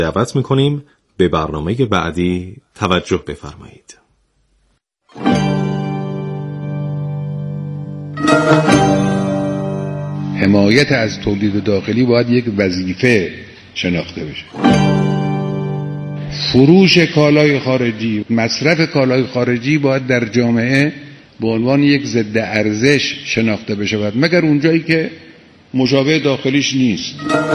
دعوت میکنیم به برنامه بعدی توجه بفرمایید. حمایت از تولید داخلی باید یک وظیفه شناخته بشه. فروش کالای خارجی، مصرف کالای خارجی باید در جامعه به عنوان یک ضد ارزش شناخته بشه، مگر اونجایی که مشابه داخلیش نیست.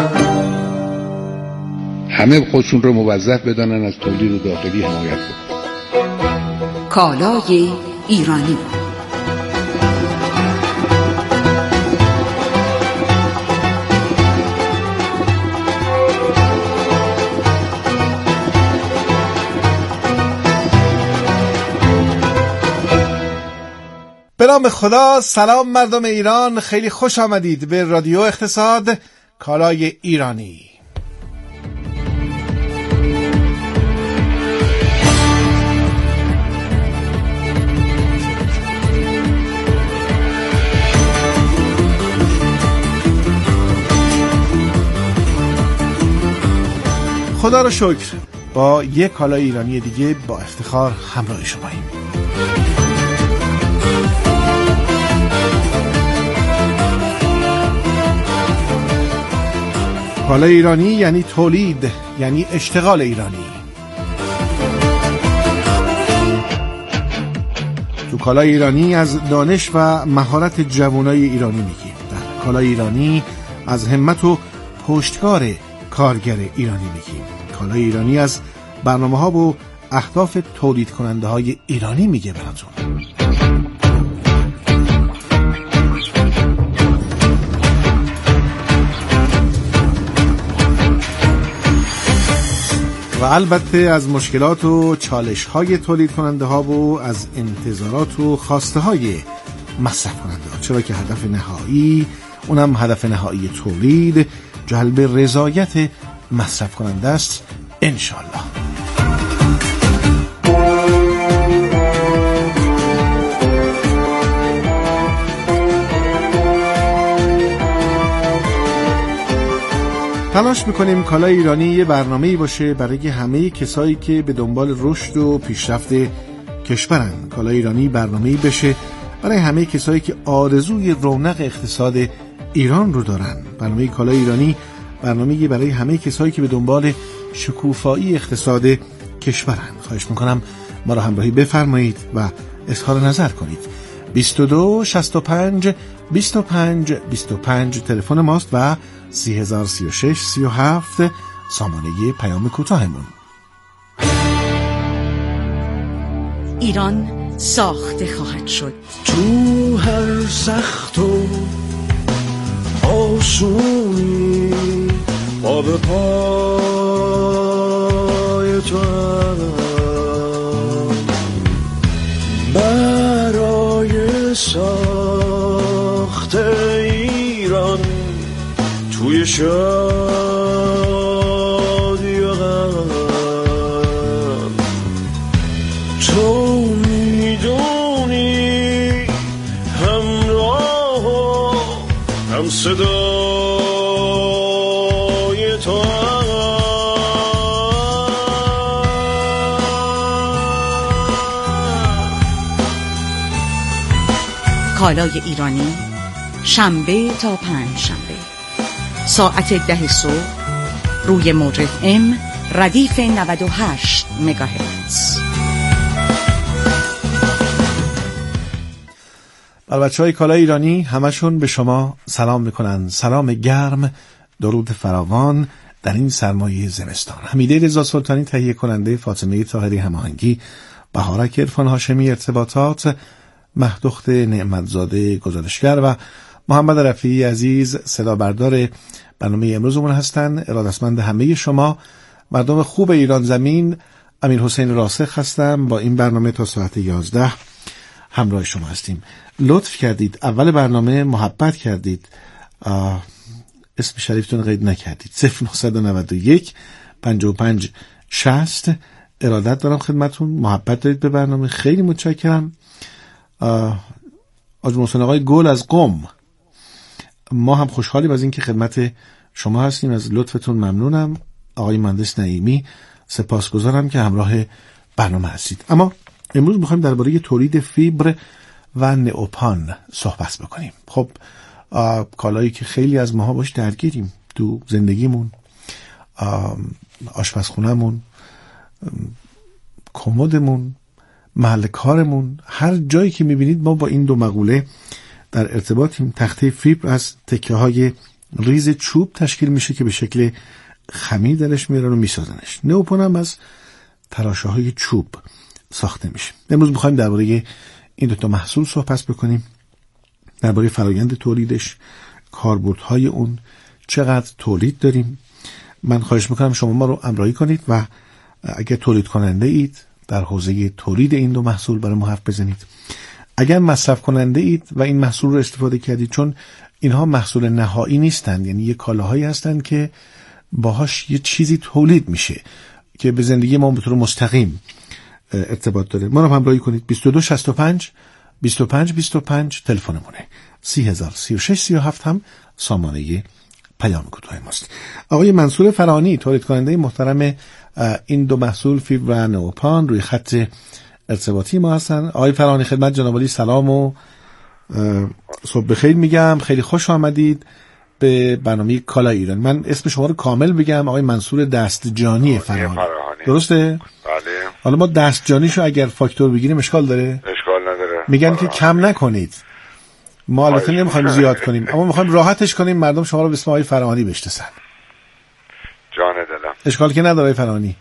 همه خودشون رو موظف بدانن از تولید داخلی حمایت کنن. کالای ایرانی. به نام خدا. سلام مردم ایران، خیلی خوش آمدید به رادیو اقتصاد کالای ایرانی. خدا رو شکر با یک کالای ایرانی دیگه با افتخار همراه شماییم. کالای ایرانی یعنی تولید، یعنی اشتغال ایرانی. تو کالای ایرانی از دانش و مهارت جوانای ایرانی میگیم. در کالای ایرانی از همت و پشتکار کارگر ایرانی میگیم. کالای ایرانی از برنامه‌ها و اهداف تولید کننده های ایرانی میگه براتون. و البته از مشکلات و چالش های تولید کننده ها و از انتظارات و خواسته های مصرف کننده ها، چرا که هدف نهایی، اونم هدف نهایی تولید، جلب رضایت مصرف کننده است انشالله. تلاش میکنیم کالای ایرانی یه برنامه‌ای باشه برای همه کسایی که به دنبال رشد و پیشرفت کشورن. کالای ایرانی برنامه‌ای بشه برای همه کسایی که آرزوی رونق اقتصاد ایران رو دارن. برنامه کالای ایرانی برنامه‌ای برای همه کسایی که به دنبال شکوفایی اقتصاد کشورن. خواهش میکنم ما رو همراهی بفرمایید و اظهار نظر کنید. 22 65 25 25 تلفن ماست و 3036 37 سامانه پیام کوتاهمون. ایران ساخته خواهد شد. تو هر سخت و آسونی پا به پای تو برای ساخت ایران توی شادی و غم تو میدونی همراه و هم صدای تو کالای ایرانی شنبه تا پنجشنبه ساعت 10 صبح روی موج FM ردیف 98 مگاهرتز. بچه‌های کالای ایرانی همشون به شما سلام میکنن. سلام گرم، درود فراوان در این سرمایه زمستان. حمیده رضا سلطانی تهیه کننده، فاطمه طاهری هماهنگی، بهارک عرفان هاشمی ارتباطات، مهدخت نعمتزاده گزارشگر و محمد رفیعی عزیز صدا بردار برنامه امروزمون هستن. ارادتمند همه شما مردم خوب ایران زمین. امیر حسین راسخ هستم. با این برنامه تا ساعت 11 همراه شما هستیم. لطف کردید اول برنامه محبت کردید، اسم شریفتون قید نکردید. 0991 55 60 ارادت دارم خدمتون. محبت دارید به برنامه، خیلی متشکرم. حاج محسن آقای گل از قم، ما هم خوشحالیم از اینکه خدمت شما هستیم، از لطفتون ممنونم. آقای مهندس نعیمی، سپاسگزارم که همراه برنامه هستید. اما امروز میخوایم درباره تولید فیبر و نئوپان صحبت بکنیم. خب کالایی که خیلی از ماها باش درگیریم تو زندگیمون، آشپزخونه‌مون، کمدمون، محل کارمون، هر جایی که میبینید ما با این دو مقوله در ارتباطیم. تخته فیبر از تکه‌های ریز چوب تشکیل میشه که به شکل خمیر درش میارن و میسازنش. نئوپان هم از تراشه‌های چوب ساخته میشه. امروز میخوایم درباره این دو تا محصول صحبت بکنیم، درباره فرایند تولیدش، کاربردهای اون، چقدر تولید داریم. من خواهش میکنم شما ما رو همراهی کنید و اگر تولید کننده اید در حوزه تولید این دو محصول برای ما حرف بزنید. اگر مصرف کننده اید و این محصول رو استفاده کردید، چون اینها محصول نهایی نیستند، یعنی یه کالاهایی هستند که باهاش یه چیزی تولید میشه که به زندگی ما به طور مستقیم ارتباط داره. ما رو همراهی کنید. 2265 25 25 تلفنمونه. 303637 هم سامانه پیام کوتاه ماست. آقای منصور فرانی، تولید کننده محترم این دو محصول فیبر و نئوپان، روی خط ارتباطی ما هستن. آقای فرانی، خدمت جناب عالی سلام و صبح بخیر میگم. خیلی خوش آمدید به برنامه کالای ایران. من اسم شما رو کامل بگم، آقای منصور دستجانی فرانی، درسته؟ بله. حالا ما دستجانیشو اگر فاکتور بگیریم اشکال داره؟ اشکال نداره. میگن که کم نکنید. ما البته نمیخوایم زیاد کنیم، اما میخوایم راحتش کنیم، مردم شما رو به اسم آقای فرانی بشناسن. جان دلم. اشکال که نداره آقای فرانی.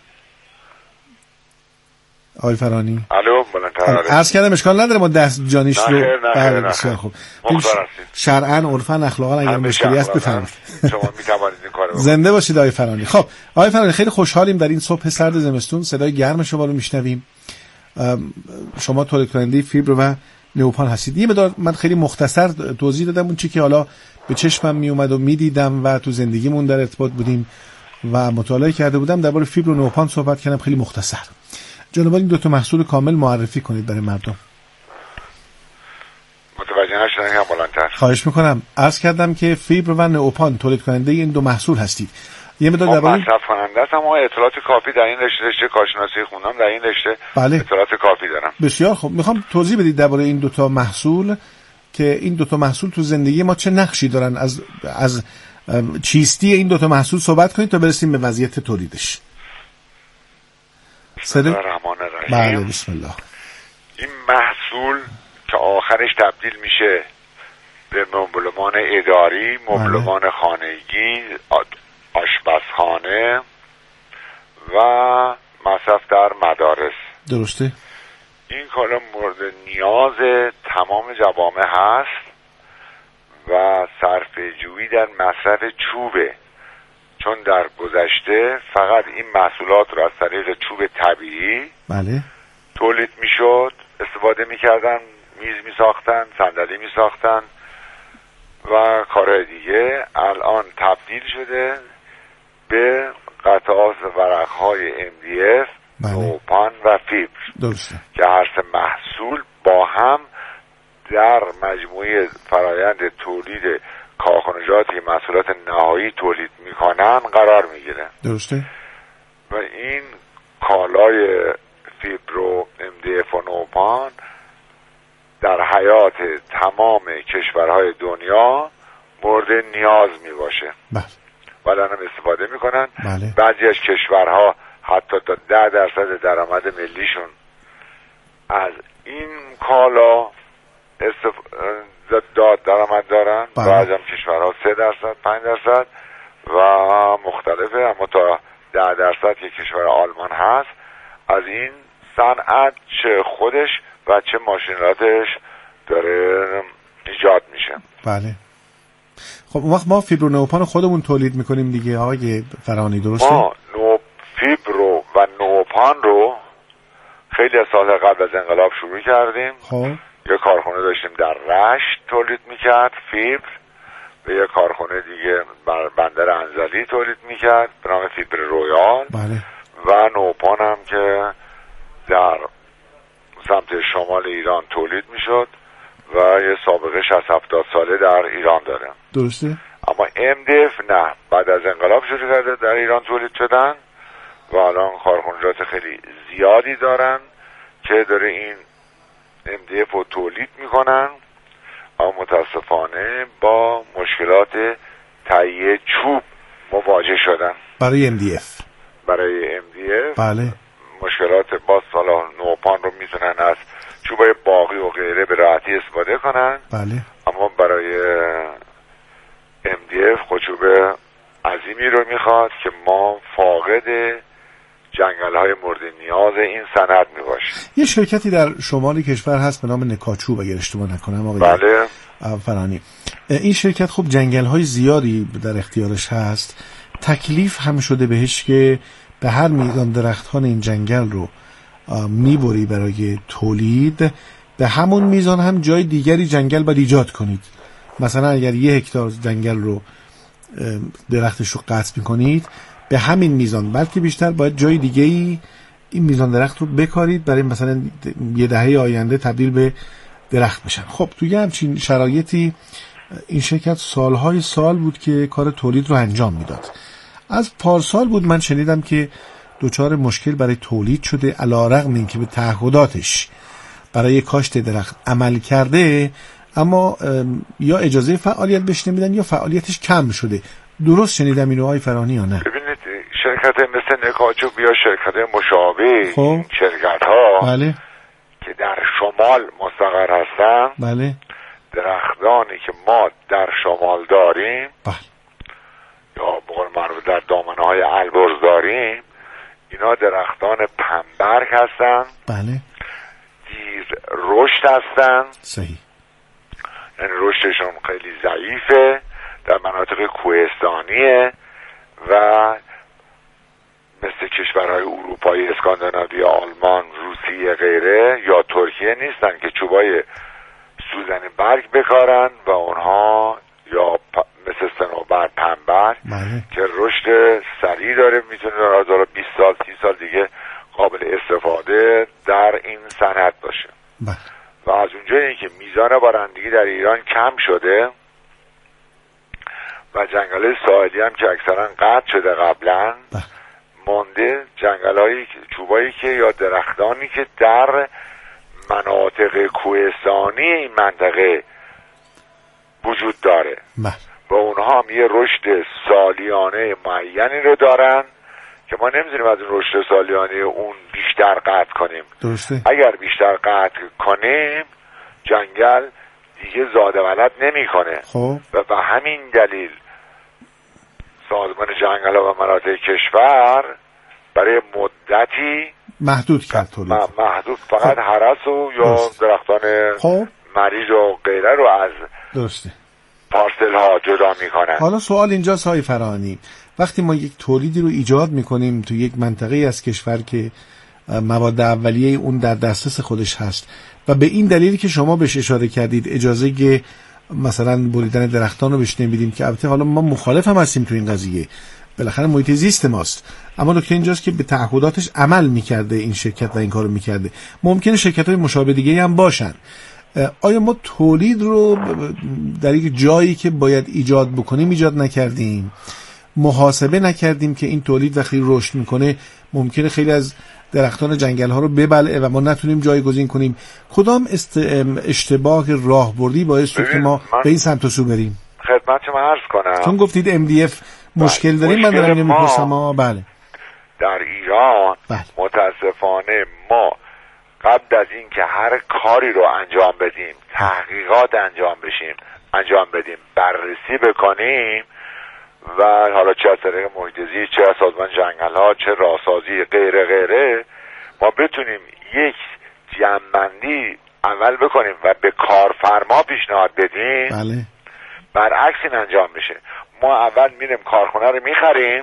آقای فرانی. الو، بلندتر. عرض کردم اشکال نداره ما دستجانیش رو. بله، بسیار خوب. مختار شرعاً عرفاً اخلاقاً اگر مشکلی هست بفرمایید. شما میتوانید این کارو زنده باشید آقای فرانی. خب آقای فرانی، خیلی خوشحالیم در این صبح سرد زمستون صدای گرم شما رو میشنویم. شما تولید کننده فیبر و نئوپان هستید. یه مقدار من خیلی مختصر توضیح دادم اون چیزی که حالا به چشمم می اومد و میدیدم و تو زندگیمون در ارتباط بودیم و مطالعه کرده بودم. درباره فیبر و نئوپان صحبت کردم خیلی مختصر. جناب این دو تا محصول کامل معرفی کنید برای مردم. متوجه نشدم، هم بلندتر. خواهش میکنم. عرض کردم که فیبر و نئوپان تولید کننده این دو محصول هستید. یه مقدار درباره مصرف کننده هستم، اما اطلاعات کافی در این رشته کارشناسی خوندم، در این رشته بله. اطلاعات کافی دارم. بسیار خوب. میخوام توضیح بدید درباره این دو تا محصول که این دو تا محصول تو زندگی ما چه نقشی دارن. از چیستی این دو تا محصول صحبت کنید تا برسیم به وضعیت تولیدش. بسم الله الرحمن الرحیم. بله بسم الله. این محصول که آخرش تبدیل میشه به مبلمان اداری، مبلمان خانگی، آشپزخانه و مصرف در مدارس. درسته. این کالا مورد نیاز تمام جوامع هست و صرفه‌جویی در مصرف چوبه، چون در گذشته فقط این محصولات رو از طریق چوب طبیعی بله تولید میشد، استفاده میکردن، میز میساختن، صندلی میساختن و کارهای دیگه. الان تبدیل شده به قطعات ورقهای MDF، نئوپان و فیبر. درسته. که هر سه محصول با هم در مجموعه فرایند تولید کارخانجاتی محصولات نهایی تولید میکنن قرار میگیره. درسته. و این کالای فیبر و MDF و نئوپان در حیات تمام کشورهای دنیا مورد نیاز میباشه. بله. و الان استفاده میکنن. بله. بعضی از کشورها حتی تا 10% درآمد ملیشون از این کالا درآمد دارن. بله. بعضی هم کشورها 3%، 5% و مختلفه، اما تا 10% که کشور آلمان هست از این صنعت چه خودش و چه ماشینالاتش داره ایجاد میشه. بله. خب اون وقت ما فیبر و نئوپان خودمون تولید میکنیم دیگه آقای فرانی، درسته؟ ما فیبر و نئوپان رو خیلی از سال قبل از انقلاب شروع کردیم. خب یه کارخونه داشتیم در رشت تولید میکرد فیبر و یه کارخونه دیگه بر بندر انزلی تولید میکرد به نام فیبر رویال. بله. و نئوپان هم که در سمت شمال ایران تولید میشد و یه سابقه 60-70 ساله در ایران داره. درسته. اما MDF نه، بعد از انقلاب شروع کرده در ایران تولید شدن و الان کارخانجات خیلی زیادی دارن که داره این MDF رو تولید میکنن، اما متاسفانه با مشکلات تهیه چوب مواجه شدن. برای MDF بله مشکلات با سالا نوپان رو میتونن از چوبای باقی و غیره به راحتی استفاده کنن، بله، اما برای MDF خودچوب عظیمی رو میخواد که ما فاقد جنگل‌های مورد نیاز این صنعت میباشیم. یه شرکتی در شمال کشور هست به نام نکاچوب اگر اشتباه نکنم آقای بله فرانی. این شرکت خب جنگل‌های زیادی در اختیارش هست، تکلیف هم شده بهش که به هر میزان درختان این جنگل رو میبری برای تولید، به همون میزان هم جای دیگری جنگل باید ایجاد کنید. مثلا اگر 1 هکتار جنگل رو درختش رو قطع میکنید، به همین میزان بلکه بیشتر باید جای دیگه‌ای این میزان درخت رو بکارید برای مثلا 10 دهه آینده تبدیل به درخت بشن. خب توی همچین شرایطی این شرکت سالهای سال بود که کار تولید رو انجام میداد. از پارسال بود من شنیدم که دچار مشکل برای تولید شده، علی‌رغم اینکه به تعهداتش برای کاشت درخت عمل کرده، اما یا اجازه فعالیت بهش نمیدن یا فعالیتش کم شده. درست شنیدم اینو آقای فرانی یا نه؟ ببینید شرکت مثل نکاچوب یا شرکت مشابه خب شرکت ها بله که در شمال مستقر هستن، بله درختانی که ما در شمال داریم بله یا بقول معروف در دامنه های البرز داریم، اینا درختان پنبرگ هستن، بله دیر رشد هستن، صحیح، یعنی رشدشون خیلی ضعیفه، در مناطق کوهستانیه و مثل کشورهای اروپایی، اسکاندیناوی، آلمان، روسیه غیره یا ترکیه نیستن که چوبای سوزن برگ بکارن و اونها یا مثل صنوبر پنبر که رشد سریع داره، میتونه در 20 سال 30 سال دیگه قابل استفاده در این صنعت باشه. و از اونجایی که میزان بارندگی در ایران کم شده و جنگل ساحلی هم که اکثرا قطع شده قبلا، مونده جنگل‌های چوبایی که یا درختانی که در مناطق کوهستانی این منطقه وجود داره و اونها هم یه رشد سالیانه معینی رو دارن که ما نمی‌تونیم از این رشد سالیانه اون بیشتر قطع کنیم. درسته. اگر بیشتر قطع کنیم جنگل دیگه زاده ولد نمی‌کنه. خب و به همین دلیل سازمان جنگل‌ها و مناطق کشور برای مدتی محدود کرد تولید، محدود فقط هرس و یا درختان مریض و غیره رو از درسته پارسل ها جدا میکنن. حالا سوال اینجاست های فرانی، وقتی ما یک تولیدی رو ایجاد میکنیم تو یک منطقه از کشور که مواد اولیه اون در دسترس خودش هست و به این دلیلی که شما بهش اشاره کردید اجازه که مثلا بریدن درختان رو بهش نمیدیم، که البته حالا ما مخالف هم هستیم تو این قضیه، بالاخره محیط زیست ماست، اما نکته اینجاست که به تعهداتش عمل میکرده این شرکت و این کارو میکرده. ممکنه شرکت‌های مشابه دیگه هم باشن. آیا ما تولید رو در یک جایی که باید ایجاد بکنیم ایجاد نکردیم؟ محاسبه نکردیم که این تولید وقتی رشد میکنه ممکنه خیلی از درختان جنگل ها رو ببلعه و ما نتونیم جایگزین کنیم؟ کدام اشتباه راهبردی باعث شد که ما به این سمت و سو بریم؟ خدمت شما عرض کنم، چون گفتید MDF مشکل داریم، من دارم نمی‌پرسم. بله در ایران متاسفانه ما قبل از این که هر کاری رو انجام بدیم، تحقیقات انجام بدیم، بررسی بکنیم و حالا چه از طریق محیط زیست، چه از سازمان جنگل‌ها، چه راهسازی غیره غیره، ما بتونیم یک جمع‌بندی اول بکنیم و به کارفرما پیشنهاد بدیم. بله. برعکس این انجام میشه. ما اول میریم کارخونه رو میخریم،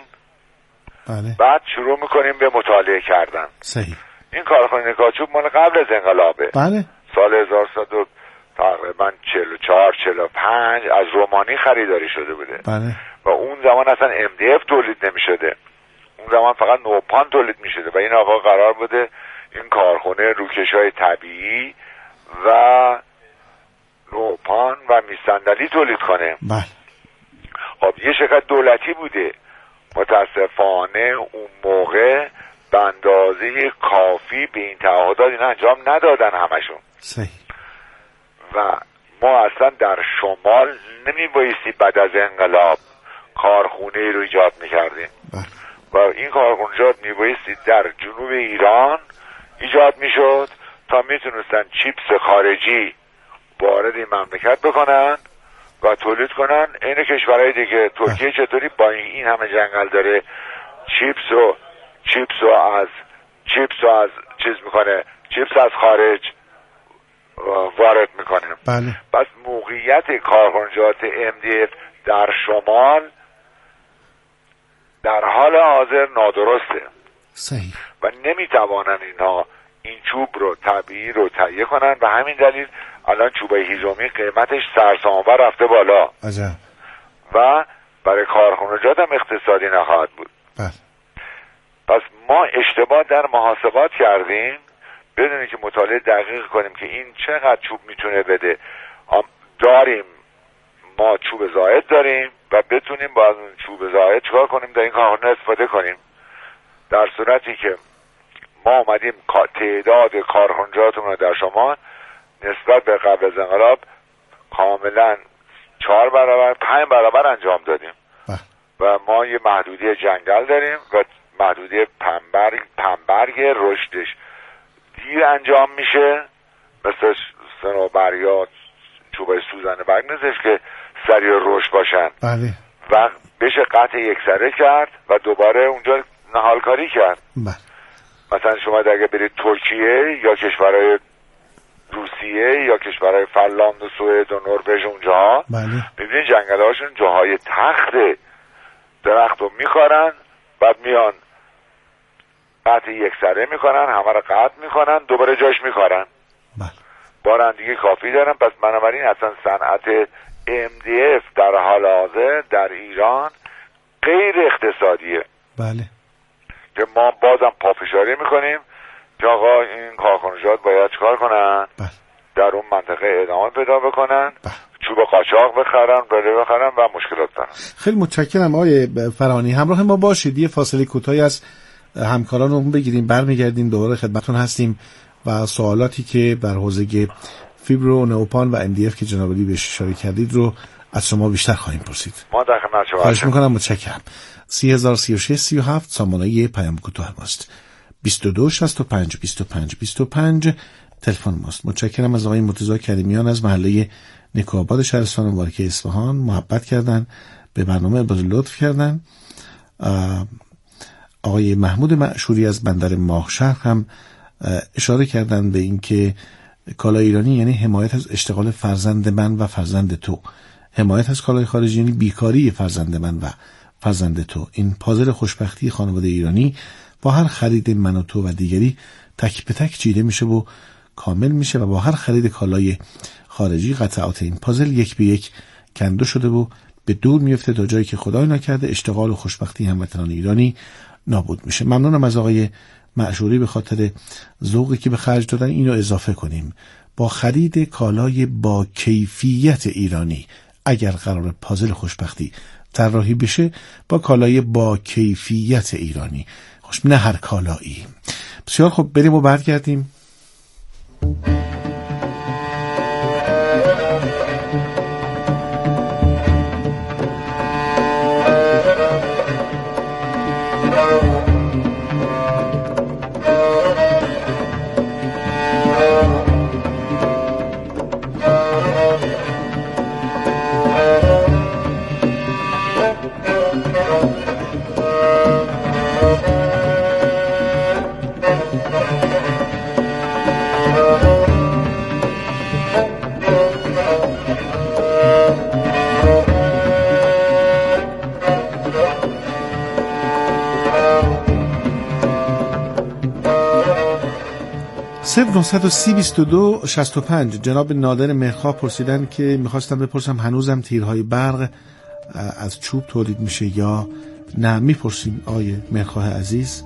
بله. بعد شروع میکنیم به مطالعه کردن. صحیح. این کارخانه نکاچوب مال قبل از انقلابه. بله. سال 1100 تقریبا 44 45 از رومانی خریداری شده بوده. بله. و اون زمان اصلا MDF تولید نمیشده. اون زمان فقط نوپان تولید میشده و این آقا قرار بوده این کارخونه روکش‌های طبیعی و نوپان و میصندلی تولید کنه. بله. خب یه شرکت دولتی بوده، متاسفانه اون موقع به اندازه کافی به این تعهدات اینا انجام ندادن همشون. صحیح. و ما اصلا در شمال نمیبایستی بعد از انقلاب کارخونه رو ایجاد میکردیم و این کارخونجات میبایستی در جنوب ایران ایجاد میشد تا میتونستن چیپس خارجی وارد این مملکت بکنن و تولید کنن. این کشورهای دیگه ترکیه چطوری با این همه جنگل داره چیپس رو از چیز میکنه، چیپس از خارج وارد میکنه. بله. پس موقعیت کارخانجات MDF در شمال در حال حاضر نادرسته. صحیح. و نمیتوانن اینها این چوب رو طبیعی رو تهیه کنن و همین دلیل الان چوبای هیزومی قیمتش سرسام‌آور رفته بالا. عجب. و برای کارخانجات هم اقتصادی نخواهد بود. بله. پس ما اشتباه در محاسبات کردیم بدونیم که مطالعه دقیق کنیم که این چقدر چوب میتونه بده. داریم ما چوب زائد داریم و بتونیم با اون چوب زائد چکار کنیم در این کارخانه استفاده کنیم. در صورتی که ما اومدیم تعداد کارخانجاتمون رو در شما نسبت به قبل از انقلاب کاملا 4 برابر 5 برابر انجام دادیم. و ما یه محدودی جنگل داریم و محدودی پنبرگ رشدش دیر انجام میشه، مثل صنوبریا چوبای سوزن برگ نیستش که سریع رشد باشن. بله. و بشه قطع یکسره کرد و دوباره اونجا نهالکاری کرد. بله. مثلا شما اگه برید ترکیه یا کشورهای روسیه یا کشورهای فنلاند و سوئد و نروژ اونجاها میبینید جنگل‌هاشون جاهای تخته، درخت رو میخورن بعد میان قطع یکسره میکنن، همه رو قطع میکنن دوباره جاش میخورن. بارندگی کافی دارن. پس بنابراین اصلا صنعت MDF در حال حاضر در ایران غیر اقتصادیه. بله. که ما بازم پافشاری میکنیم که آقا این کارخانجات باید چکار کنن؟ در اون منطقه ادامه پیدا بکنن، چوب قاچاق بخرن و مشکلات دارن. خیلی متشکرم آقای فرانی. همراه ما باشید، یه فاصله کوتاهی از همکارانمون بگیریم، برمیگردیم دوباره خدمتتون هستیم و سوالاتی که در حوزه فیبرو نئوپان و MDF که جناب علی بهش اشاره کردید رو از شما بیشتر خواهیم پرسید. ما در خدمت شما خواهش میکنم. متشکرم. 303637 سامانه پیام کوتاه ماست. 22 65 25 25 تلفن ماست. متشکرم از آقای مرتضی کریمیان از محله نکوآباد شهرستان مبارک اصفهان، محبت کردن، به برنامه باز لطف کردن. آقای محمود معشوری از بندر ماهشهر هم اشاره کردن به اینکه کالای ایرانی یعنی حمایت از اشتغال فرزند من و فرزند تو، حمایت از کالای خارجی یعنی بیکاری فرزند من و فرزند تو. این پازل خوشبختی خانواده ایرانی با هر خرید من و تو و دیگری تک به تک چیده میشه و کامل میشه و با هر خرید کالای خارجی قطعات این پازل یک به یک کنده شده و به دور میفته تا جایی که خدای نکرده اشتغال و خوشبختی هموطنان ایرانی نابود میشه. ممنونم از آقای معشوری به خاطر ذوقی که به خرج دادن. اینو اضافه کنیم با خرید کالای با کیفیت ایرانی اگر قرار پازل خوشبختی طراحی بشه با کالای با کیفیت ایرانی، نه هر کالایی. بسیار خب، بریم و برگردیم. صفر 930 جناب نادر مهرخواه پرسیدن که میخواستم بپرسم هنوزم تیرهای برق از چوب تولید میشه یا نه؟ میپرسیم آیه مهرخواه عزیز.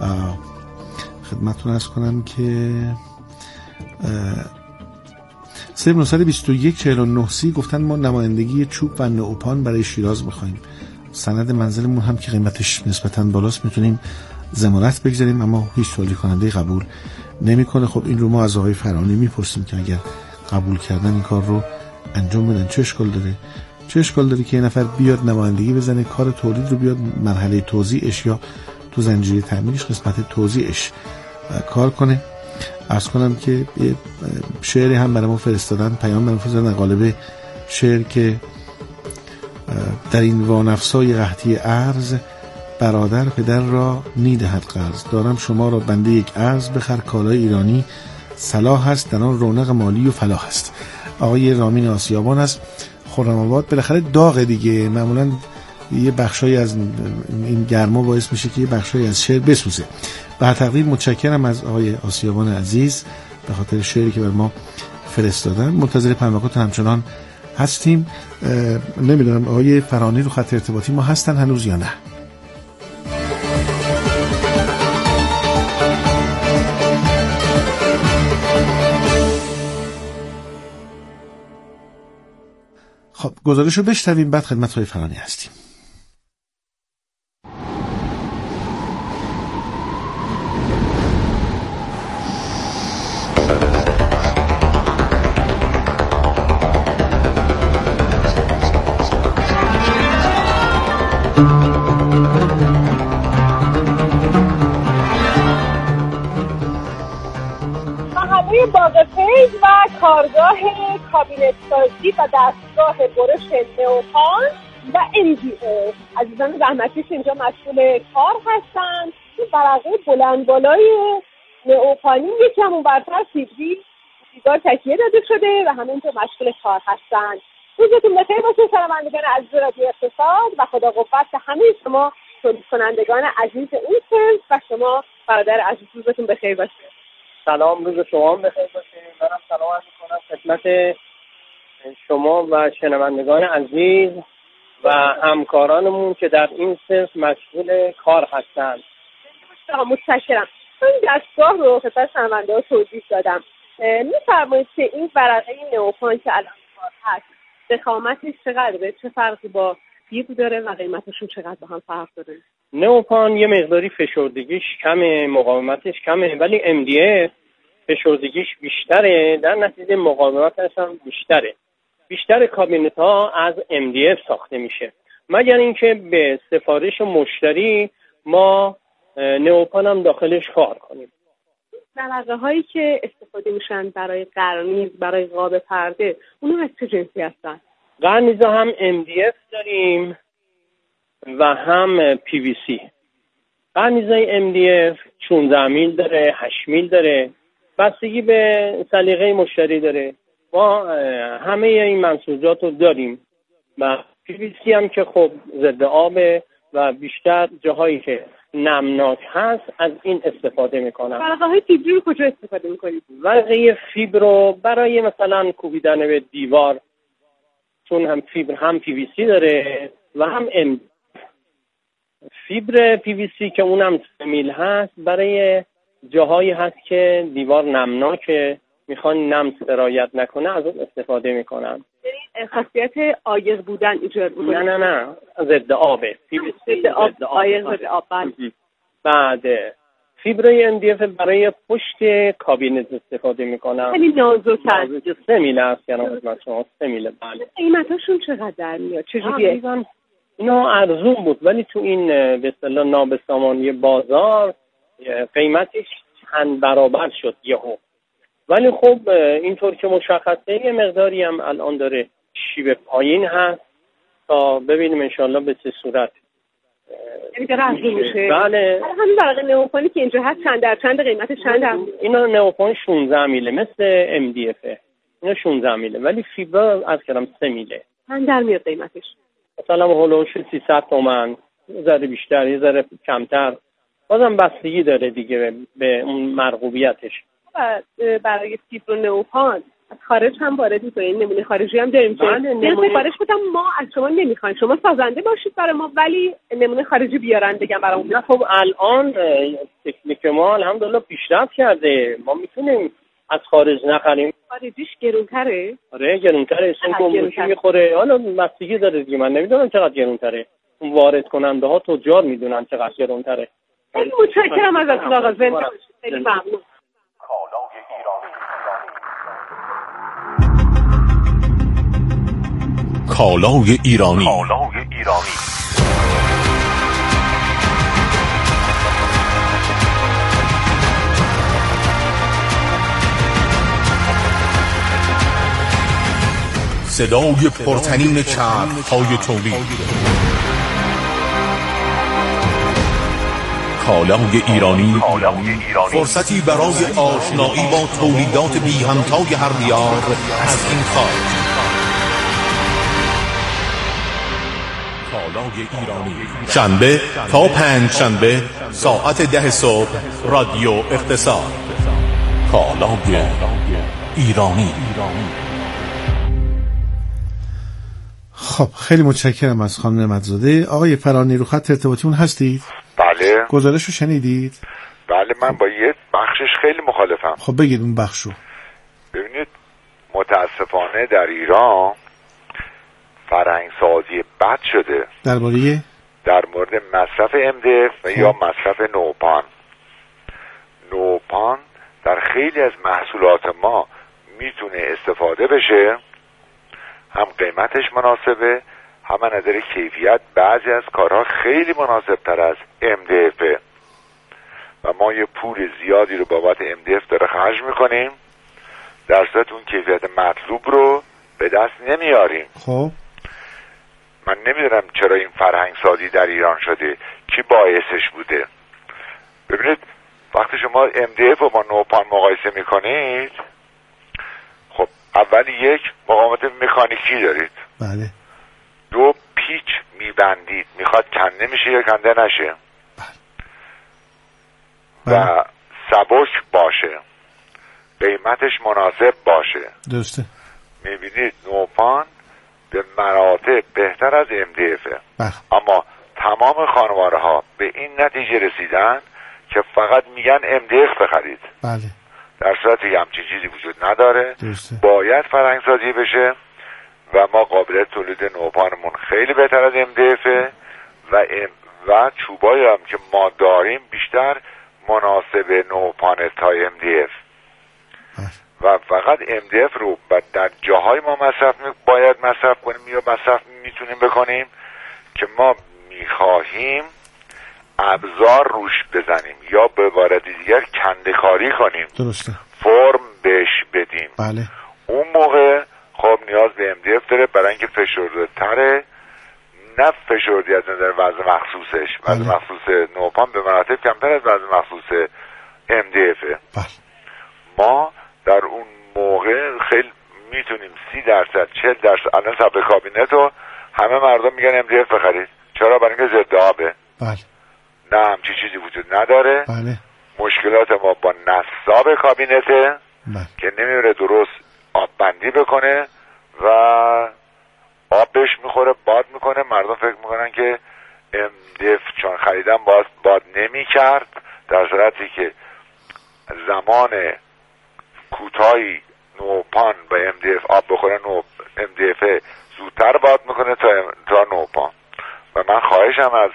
خدمتتون عرض کنم که 0921 گفتن ما نمایندگی چوب و نئوپان برای شیراز می‌خوایم. سند منزلمون هم که قیمتش نسبتاً بالاست میتونیم ضمانت بگذاریم، اما هیچ تولید کننده قبول نمیکنه. خب این رو ما از آقای فرانی میپرسیم که اگر قبول کردن این کار رو انجام بدن چه اشکال داره که یه نفر بیاد نمایندگی بزنه، کار تولید رو بیاد مرحله توزیعش یا تو زنجیره تامینش قسمت توزیعش کار کنه. عرض کنم که شعری هم برای ما فرستادن، پیام برای ما فرستادن، قالب شعر که در این وانفسای قحطی ارز برادر پدر را میدهد قرض، دارم شما را بنده یک ارز، بخر کالای ایرانی صلاح هست، در آن رونق مالی و فلاح است. آقای رامین آسیابان است، خرم‌آباد. بالاخره داغ دیگه، معمولا یه بخشایی از این گرما باعث میشه که یه بخشایی از شعر بسوزه. به هر تقدیر متشکرم از آقای آسیابان عزیز به خاطر شعری که بر ما فرستادن. منتظر پیامکات همچنان هستیم. نمیدونم آقای فرانی رو خط ارتباطی ما هستن هنوز یا نه؟ خب گزارش رو بشنویم بعد خدمت آقای فرانی هستیم. باغ فیض و کارگاه کابینت سازی و دستگاه برش نئوپان و MDF عزیزان زحمتیش اینجا مسئول کار هستن. این ورقه بلند بالای نئوپانی یکی همون برتر فیبری سیگار تکیه داده شده و همه اینجا مسئول کار هستن. روزتون بخیر باشه شنوندگان عزیز رادیو اقتصاد و خدا قوت به همه شما تولید کنندگان عزیز این سنف و شما برادر عزیز. روزتون بخیر باشه. سلام، روز شما بخیر باشه. منم سلام عرض می‌کنم خدمت شما و شنوندگان عزیز و همکارانمون که در این صنف مشغول کار هستند. متشکرم. این دستگاه رو خدمت شنونده‌ها توضیح دادم. می‌فرمایید که این ورقه نئوپان که الان کار هست ضخامتش چقدره؟ چه فرقی با فیبر داره و قیمتشون چقدر با هم فرق داره؟ نئوپان یه مقداری فشردگیش کمه، مقاومتش کمه، ولی MDF فشردگیش بیشتره، در نتیجه مقاومتش هم بیشتره. بیشتر کابینت ها از MDF ساخته میشه، مگر اینکه به سفارش مشتری ما نئوپان هم داخلش کار کنیم. ورقه هایی که استفاده میشن برای قرنیز، برای قاب پرده، اونها از چه جنسی هستن؟ قرنیزها هم MDF داریم و هم PVC. قرنیزهای MDF 16 میل داره، 8 میل داره، بستگی به سلیقه مشتری داره. ما همه این منسوجات رو داریم و PVC هم که خب ضد آبه و بیشتر جاهایی که نمناک هست از این استفاده میکنن. ورقه های فیبر رو کجا استفاده میکنید؟ ورقه فیبر رو برای مثلا کوبیدن به دیوار، چون هم فیبر هم PVC داره و هم فیبر PVC که اونم 3 میل هست، برای جاهایی هست که دیوار نمناکه، میخوان نم سرایت نکنه از اون استفاده میکنن. یعنی خاصیت عایق بودن ایجاد میکنه؟ نه ضد آبه. ضد آب، عایق ضد آب. بعد فیبر MDF برای پشت کابینت استفاده میکنن. خیلی نازکه. 3 میل هست یعنی خدمت شما 3 میل. بله. قیمتاشون چقدر در میاد؟ چجوریه؟ اینا ارزون بود ولی تو این به اصطلاح نابسامانی بازار قیمتش چند برابر شد یهو. ولی خب اینطور که مشخصه یه مقداری هم الان داره شیب پایین هست تا ببینیم انشالله به چه صورت. یعنی داره ارزون میشه؟ بله. همین ورقه نئوپانی که اینجا هست چند در چند قیمتش چند در؟ اینا نئوپان 16 میله مثل MDF. اینا 16 میله ولی فیبر از کلام 3 میله. چند در میاد قیمتش؟ مثلا هولوش 300 تومان، یه ذره بیشتر یه ذره کمتر، بازم بستگی داره دیگه به اون مرغوبیتش. و برای فیبر نئوپان از خارج هم وارد می‌کنین؟ نمونه خارجی هم داریم که نمونه خارج بودم ما از شما نمیخوایم، شما سازنده باشید برای ما ولی نمونه خارجی بیارن بگم برامون. نه خب الان تکنیک ما الحمدلله پیشرفت کرده، ما میتونیم از خارج نخریم. خارجیش گرونتره؟ آره گرونتره، چون گمرکی میخوره. حالا بستگی داره دیگه، من نمیدونم چقدر گرونتره. اون وارد کننده ها تجار میدونن چقدر گرونتره. خیلی متشکرم ازتون آقا، زنده باشید. خیلی ممنون. کالای ایرانی. صدای پرطنین چرخ‌های تولید. کالای ایرانی فرصتی برای آشنایی با تولیدات بی همتای هر دیار از این خارج. کالای ایرانی، شنبه تا پنج شنبه ساعت 10 صبح، رادیو اقتصاد. کالای ایرانی. خب خیلی متشکرم از خانم نعمت‌زاده. آقای فرانی رو خط ارتباطیمون هستید؟ بله. گزارش رو شنیدید؟ بله من با یه بخشش خیلی مخالفم. خب بگید اون بخش رو. ببینید متاسفانه در ایران فرهنگسازی بد شده در مورد مصرف MDF و یا مصرف نوپان در خیلی از محصولات ما میتونه استفاده بشه، هم قیمتش مناسبه، هم از نظر کیفیت بعضی از کارها خیلی مناسب تر از MDF و ما یه پول زیادی رو بابت MDF داره خرج میکنیم، در صورت اون کیفیت مطلوب رو به دست نمیاریم. خب من نمیدونم چرا این فرهنگ سازی در ایران شده، کی باعثش بوده. ببینید وقتی شما MDF رو با نوپان مقایسه میکنید، خب اول یک مقاومت مکانیکی دارید، بله. دو پیچ میبندید، میخواد کنده میشه یا کنده نشه، بله. و سبک باشه، قیمتش مناسب باشه. درسته. میبینید نوپان به مراتب بهتر از MDF، اما تمام خانواره ها به این نتیجه رسیدن که فقط میگن MDF بخرید. بله. در صورتی همچین چیزی وجود نداره. درسته. باید فرهنگسازی بشه و ما قابلیت تولید نوپانمون خیلی بهتر از MDF و چوبایی هم که ما داریم بیشتر مناسب نوپان تا MDF و فقط MDF رو در جاهای ما باید مصرف کنیم یا مصرف میتونیم بکنیم که ما میخواهیم ابزار روش بزنیم یا به عبارت دیگر کنده‌کاری کنیم. درسته. فرم بهش بدیم. بله. اون موقع خب نیاز به MDF داره برای اینکه فشرده تره، نه فشردی از نظر وزن مخصوصش. وزن مخصوص نوپان به مراتب کمتر از وزن مخصوص MDF. بله. ما در اون موقع خیلی میتونیم 30%، 40%. الان سبک کابینت رو همه مردم میگن MDF بخرید. چرا؟ برای اینکه ضد آبه. بله. نه همچی چیزی وجود نداره. بله. مشکلات ما با نصاب کابینته که نمیره درست آب بندی بکنه و آب بهش میخوره، باد میکنه. مردم فکر میکنن که MDF چون خریدن باد نمی کرد، در صورتی که زمان کوتاهی نوپان با MDF آب بخوره MDF زودتر باد میکنه تا نوپان. و من خواهشم از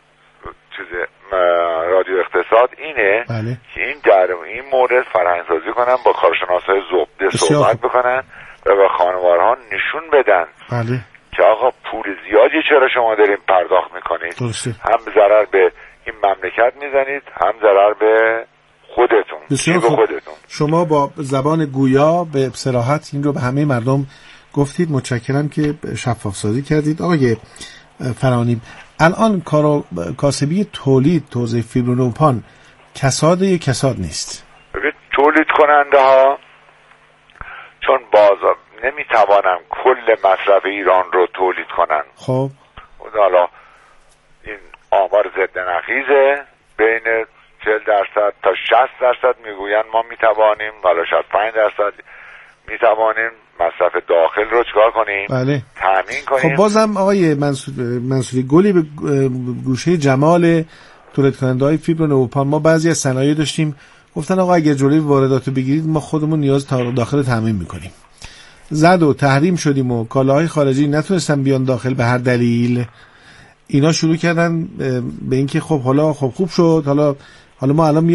رادیو اقتصاد اینه که این مورد فرهنگسازی کنن، با کارشناسای زبده صحبت بکنن و به خانوارها نشون بدن که آقا پول زیادی چرا شما دارین پرداخت میکنید، هم ضرر به این مملکت میزنید، هم ضرر به خودتون. بسیار خوب. شما با زبان گویا به صراحت این رو به همه مردم گفتید. متشکرم که شفاف سازی کردید. آقای فرانی، الان کاسبی تولید توزیع فیبر نوپان کساد یا کساد نیست؟ ببین تولید کننده ها چون بازار نمیتوانن کل مصرف ایران رو تولید کنن. خب حالا این آمار ضد نقیزه، بین 40% تا 60% میگوین ما میتوانیم، حالا شاید 5% میتوانیم مصرف داخل رو چکار کنیم؟ بله. تامین کنیم. خب بازم آقای منصوری گلی به گوشه جمال تولید کننده های فیبر نوپان. ما بعضی از صنایع داشتیم گفتن آقا اگر جلوی وارداتو بگیرید ما خودمون نیاز داخل تامین میکنیم. زد و تحریم شدیم و کالاهای خارجی نتونستن بیان داخل به هر دلیل. اینا شروع کردن به اینکه خب حالا خوب شد، حالا ما الان